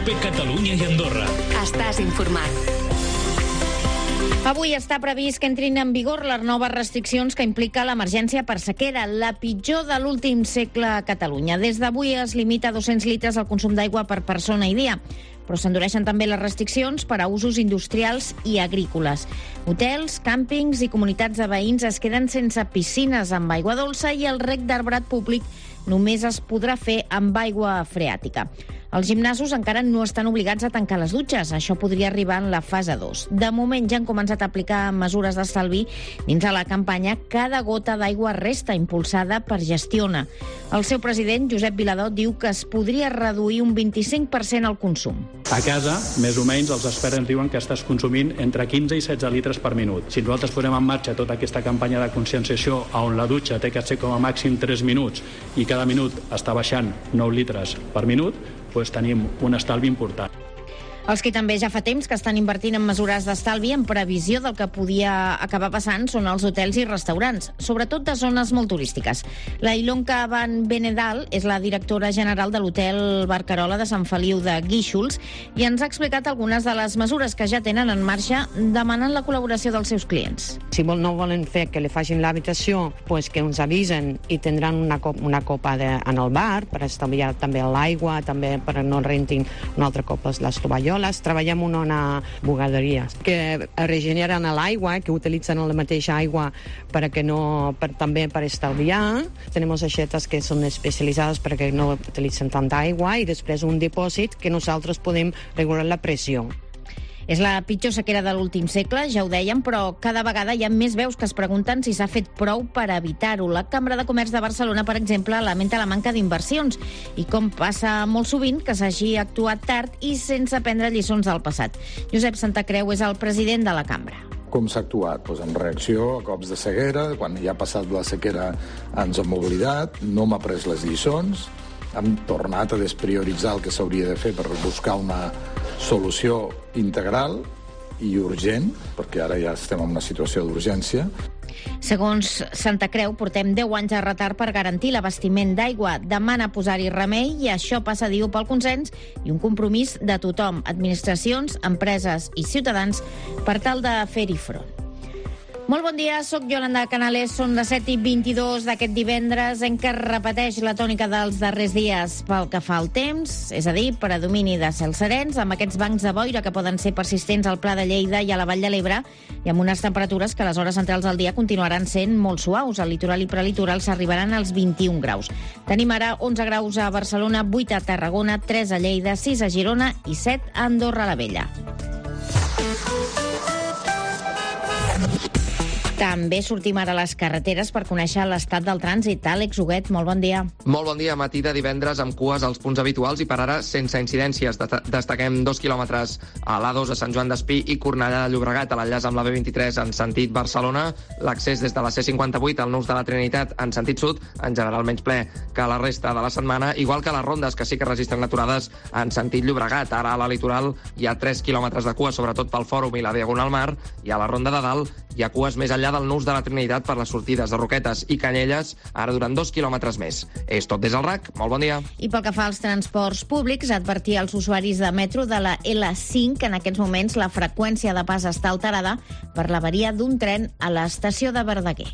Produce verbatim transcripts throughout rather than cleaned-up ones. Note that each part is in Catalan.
COPE Catalunya i Andorra. Estàs informat. Avui està previst que entrin en vigor les noves restriccions que implica l'emergència per sequera, la pitjor de l'últim segle a Catalunya. Des d'avui es limita a dos-cents litres el consum d'aigua per persona i dia, però s'endureixen també les restriccions per a usos industrials i agrícoles. Hotels, càmpings i comunitats de veïns es queden sense piscines amb aigua dolça i el rec d'arbrat públic només es podrà fer amb aigua freàtica. Els gimnasos encara no estan obligats a tancar les dutxes. Això podria arribar en la fase dos. De moment ja han començat a aplicar mesures d'estalvi dins de la campanya Cada gota d'aigua resta, impulsada per Gestiona. El seu president, Josep Viladot, diu que es podria reduir un vint-i-cinc per cent el consum. A casa, més o menys, els experts ens diuen que estàs consumint entre quinze i setze litres per minut. Si nosaltres posem en marxa tota aquesta campanya de conscienciació on la dutxa té que ser com a màxim tres minuts i cada minut està baixant nou litres per minut, doncs tenim un estalvi important. Els que també ja fa temps que estan invertint en mesures d'estalvi en previsió del que podia acabar passant són els hotels i restaurants, sobretot de zones molt turístiques. La Ilonka Van Benedal és la directora general de l'hotel Barcarola de Sant Feliu de Guíxols i ens ha explicat algunes de les mesures que ja tenen en marxa demanant la col·laboració dels seus clients. Si no volen fer que li facin l'habitació, pues que ens avisen i tindran una, cop, una copa de, en el bar per estalviar també l'aigua, també per no rentin una altra copa les tovalloles. Treballem en una bugaderia que regeneren l'aigua, que utilitzen la mateixa aigua per a que no, per, també per estalviar. Tenim aixetes que són especialitzades perquè no utilitzen tanta aigua i després un dipòsit que nosaltres podem regular la pressió. És la pitjor sequera de l'últim segle, ja ho dèiem, però cada vegada hi ha més veus que es pregunten si s'ha fet prou per evitar-ho. La Cambra de Comerç de Barcelona, per exemple, lamenta la manca d'inversions i com passa molt sovint que s'hagi actuat tard i sense prendre lliçons del passat. Josep Santacreu és el president de la Cambra. Com s'ha actuat? Pues en reacció a cops de sequera, quan ja ha passat la sequera ens hem oblidat, no m'ha pres les lliçons, hem tornat a desprioritzar el que s'hauria de fer per buscar una solució integral i urgent, perquè ara ja estem en una situació d'urgència. Segons Santacreu, portem deu anys de retard per garantir l'abastiment d'aigua. Demana posar-hi remei i això passa, diu, pel consens i un compromís de tothom, administracions, empreses i ciutadans, per tal de fer-hi front. Molt bon dia, sóc Yolanda Canales, són les set i vint-i-dos d'aquest divendres en què es repeteix la tònica dels darrers dies pel que fa al temps, és a dir, predomini de cels serens, amb aquests bancs de boira que poden ser persistents al Pla de Lleida i a la Vall de l'Ebre, i amb unes temperatures que a les hores centrals del dia continuaran sent molt suaus. Al litoral i prelitoral s'arribaran als vint-i-un graus. Tenim ara onze graus a Barcelona, vuit a Tarragona, tres a Lleida, sis a Girona i set a Andorra la Vella. També sortim ara a les carreteres per conèixer l'estat del trànsit. Àlex Huguet, molt bon dia. Molt bon dia, matí de divendres amb cues als punts habituals i per ara sense incidències. Destaquem dos quilòmetres a l'A dos a Sant Joan d'Espí i Cornellà de Llobregat a l'enllaç amb la B vint-i-tres en sentit Barcelona. L'accés des de la C cinquanta-vuit al Nus de la Trinitat en sentit sud, en general menys ple que la resta de la setmana, igual que les rondes, que sí que registren aturades en sentit Llobregat. Ara a la litoral hi ha tres quilòmetres de cua, sobretot pel Fòrum i la Diagonal Mar, i a la Ronda de Dalt hi ha cues més enllà del Nus de la Trinitat per les sortides de Roquetes i Canyelles, ara durant dos quilòmetres més. És tot des del R A C. Molt bon dia. I pel que fa als transports públics, advertir als usuaris de metro de la L cinc que en aquests moments la freqüència de pas està alterada per l'avaria d'un tren a l'estació de Verdaguer.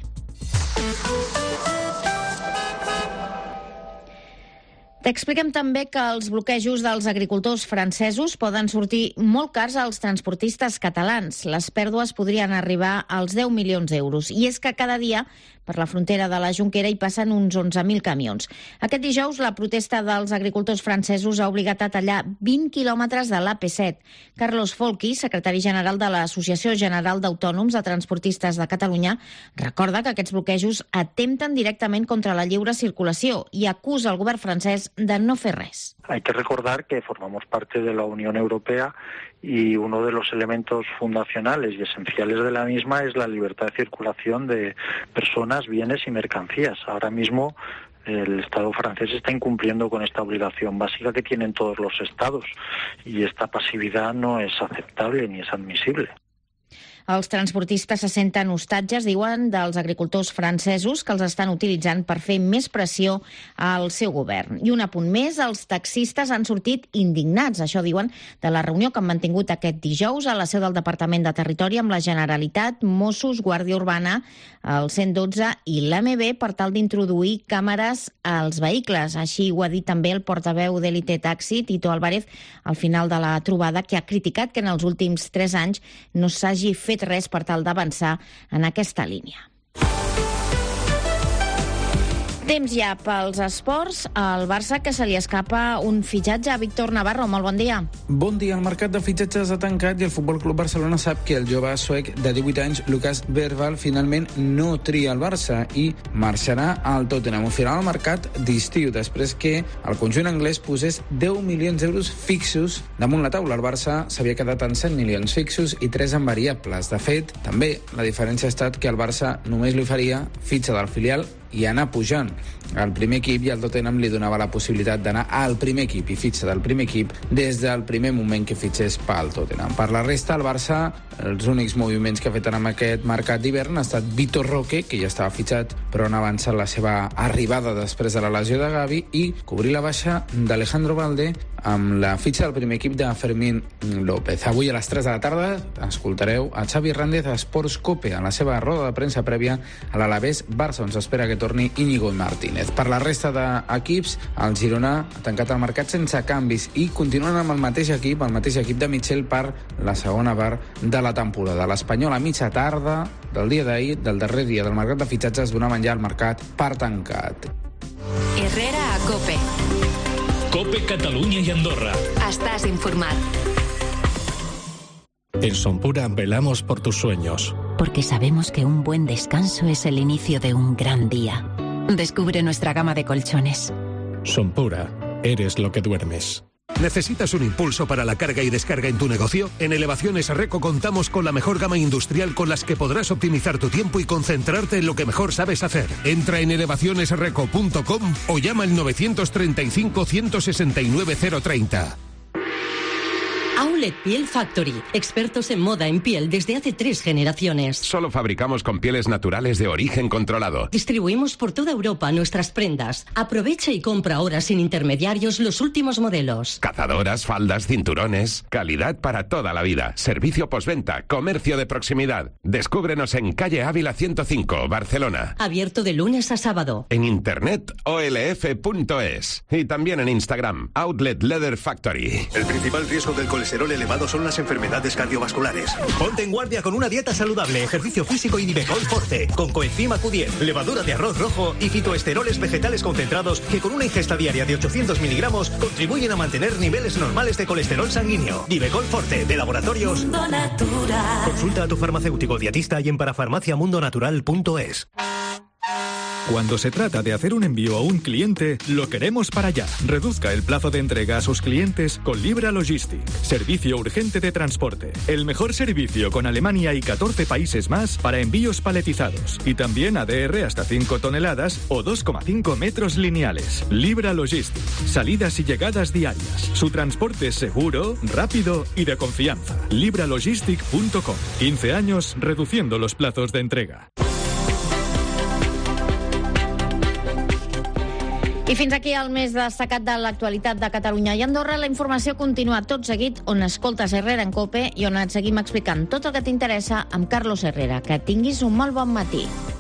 T'expliquem també que els bloquejos dels agricultors francesos poden sortir molt cars als transportistes catalans. Les pèrdues podrien arribar als deu milions d'euros. I és que cada dia per la frontera de la Jonquera hi passen uns onze mil camions. Aquest dijous la protesta dels agricultors francesos ha obligat a tallar vint quilòmetres de l'A P set. Carlos Folchi, secretari general de l'Associació General d'Autònoms de Transportistes de Catalunya, recorda que aquests bloquejos atempten directament contra la lliure circulació i acusa el govern francès de no fer res. Hay que recordar que formamos parte de la Unión Europea y uno de los elementos fundacionales y esenciales de la misma es la libertad de circulación de personas, bienes y mercancías. Ahora mismo el Estado francés está incumpliendo con esta obligación básica que tienen todos los Estados y esta pasividad no es aceptable ni es admisible. Els transportistes se senten hostatges, diuen, dels agricultors francesos que els estan utilitzant per fer més pressió al seu govern. I un apunt més, els taxistes han sortit indignats, això diuen, de la reunió que han mantingut aquest dijous a la seu del Departament de Territori amb la Generalitat, Mossos, Guàrdia Urbana, el cent dotze i l'A M B per tal d'introduir càmeres als vehicles. Així ho ha dit també el portaveu d'Elite Taxi, Tito Álvarez, al final de la trobada, que ha criticat que en els últims tres anys no s'hagi fet res per tal d'avançar en aquesta línia. Temps ja pels esports. Al Barça, que se li escapa un fitxatge. Víctor Navarro, molt bon dia. Bon dia. El mercat de fitxatges ha tancat i el Futbol Club Barcelona sap que el jove suec de divuit anys, Lucas Bergvall, finalment no tria el Barça i marxarà al Tottenham. Ho farà al mercat d'estiu, després que el conjunt anglès posés deu milions d'euros fixos damunt la taula. El Barça s'havia quedat en set milions fixos i tres en variables. De fet, també la diferència ha estat que el Barça només li faria fitxa del filial i anar pujant al primer equip, i el Tottenham li donava la possibilitat d'anar al primer equip i fitxa del primer equip des del primer moment que fitxés pel Tottenham. Per la resta, el Barça, els únics moviments que ha fet en aquest mercat d'hivern ha estat Vitor Roque, que ja estava fitxat però han avançat la seva arribada després de la lesió de Gavi, i cobrir la baixa d'Alejandro Balde amb la fitxa del primer equip de Fermín López. Avui a les tres de la tarda escoltareu a Xavi Hernández a Sports Cope a la seva roda de premsa prèvia a l'Alavés Barça, on s'espera que torni Íñigo Martínez. Per la resta d'equips, el Girona ha tancat el mercat sense canvis i continuen amb el mateix equip, el mateix equip de Michel per la segona part de la temporada. L'Espanyol a mitja tarda del dia d'ahir, del darrer dia del mercat de fitxatges, donaven ja el mercat per tancat. Herrera a Cope. Cope Catalunya y Andorra. Estás informat. En Sonpura velamos por tus sueños. Porque sabemos que un buen descanso es el inicio de un gran día. Descubre nuestra gama de colchones. Sonpura, eres lo que duermes. ¿Necesitas un impulso para la carga y descarga en tu negocio? En Elevaciones Reco contamos con la mejor gama industrial con las que podrás optimizar tu tiempo y concentrarte en lo que mejor sabes hacer. Entra en elevaciones reco punto com o llama al novecientos treinta y cinco, ciento sesenta y nueve, cero treinta. Outlet Piel Factory, expertos en moda en piel desde hace tres generaciones. Solo fabricamos con pieles naturales de origen controlado. Distribuimos por toda Europa nuestras prendas. Aprovecha y compra ahora sin intermediarios los últimos modelos. Cazadoras, faldas, cinturones. Calidad para toda la vida. Servicio postventa, comercio de proximidad. Descúbrenos en calle Ávila ciento cinco, Barcelona. Abierto de lunes a sábado. En internet o l f punto es. Y también en Instagram, Outlet Leather Factory. El principal riesgo del colesterol elevado son las enfermedades cardiovasculares. Ponte en guardia con una dieta saludable, ejercicio físico y Divecol Forte, con coenzima Q diez, levadura de arroz rojo y fitoesteroles vegetales concentrados que con una ingesta diaria de ochocientos miligramos contribuyen a mantener niveles normales de colesterol sanguíneo. Divecol Forte, de Laboratorios Mundo Natural. Consulta a tu farmacéutico dietista y en parafarmacia mundo natural punto es. Cuando se trata de hacer un envío a un cliente, lo queremos para allá. Reduzca el plazo de entrega a sus clientes con Libra Logistic. Servicio urgente de transporte. El mejor servicio con Alemania y catorce países más para envíos paletizados. Y también A D R hasta cinco toneladas o dos coma cinco metros lineales. Libra Logistic. Salidas y llegadas diarias. Su transporte es seguro, rápido y de confianza. libra logistic punto com. quince años reduciendo los plazos de entrega. I fins aquí el més destacat de l'actualitat de Catalunya i Andorra. La informació continua tot seguit on escoltes Herrera en Cope i on et seguim explicant tot el que t'interessa amb Carlos Herrera. Que tinguis un molt bon matí.